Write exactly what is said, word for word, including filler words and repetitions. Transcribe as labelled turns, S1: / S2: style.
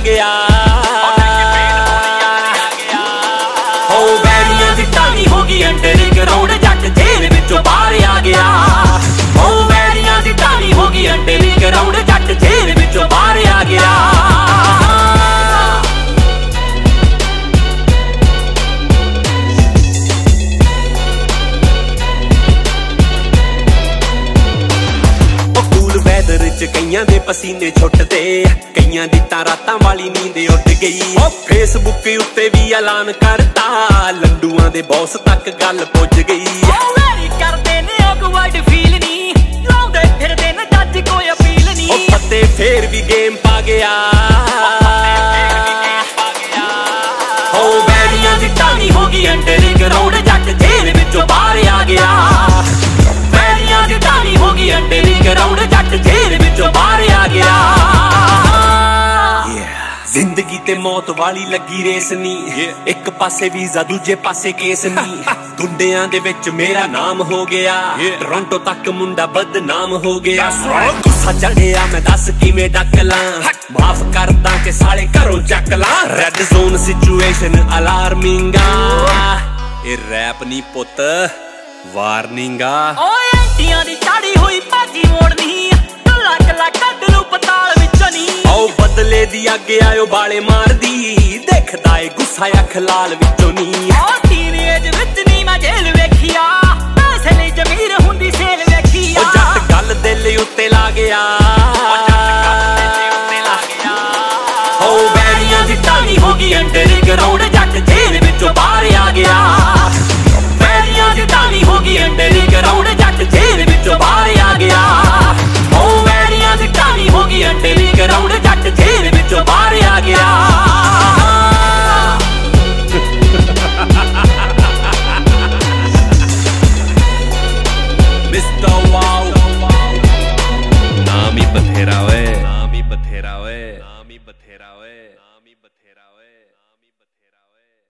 S1: गया हो बैरियां दी टाणी हो गई अंडर ग्राउंड जट जेल विचों बाहर आ गया हो बैरियां दी टाणी हो गई अंडर ग्राउंड जट जेल विचों बाहर आ गया कईयां दे पसीने छुटदे कईयां दी तां रातां वाली नींद उड़ गई ओ फेसबुक उत्ते भी ऐलान करता लंडूआं दे बॉस तक गल पुज गई ओ वेरी करदे ने ऑकवर्ड फील नी लाउंदे फिरदे ने जज कोई अपील नी ओ फते फेर भी गेम पा गया हो बैरियां दी टाणी हो गई अंडर ग्राउंड जट जेल विचों बाहर आ गया बैरियां दी टाणी हो गई अंडर ग्राउंड जट जेल विचों बाहर आ गया जिंदगी ते मौत वाली लगी रेस नी एक पासे वीजा दूजे पासे केस नी गुंडियां दे विच मेरा नाम हो गया टोरंटो तक मुंडा बदनाम हो गया गुस्सा चढ़िया मैं दस किवें डक लां माफ करदा के साले घरों चक लां रेड जोन सिचुएशन अलार्मिंग ए रैप नी पुत वार्निंग ओए एंटियां दी चाड़ी हुई भाजी मोड़नी कला कला कड लू पताल विचों नी ओ बदले दी अगे आयो बाले मार दी देखदा ए गुस्सा अख लाल विचों नी ओ टीनेज विच नी मैं जेल वेखिया पैसे लई जमीर हुंदी सेल वेखिया ओ जट गल दिल उत्ते ला गया ओ जट गल दिल उत्ते ला गया ओ बैरियां दी टाणी हो गई अंडर ग्राउंड जट जेल विचों बाहर आ गया बैरियां दी टाणी हो गई अंडर ग्राउंड जट जेल विचों बाहर आ गया ओ बैरियां दी टाणी हो गई अंडर ग्राउंड जट जेल विचों बाहर आ गया मिस्टर वाओ नाम ही बथेरा वे नाम ही बथेरा वे नाम ही बथेरा वे नाम ही बथेरा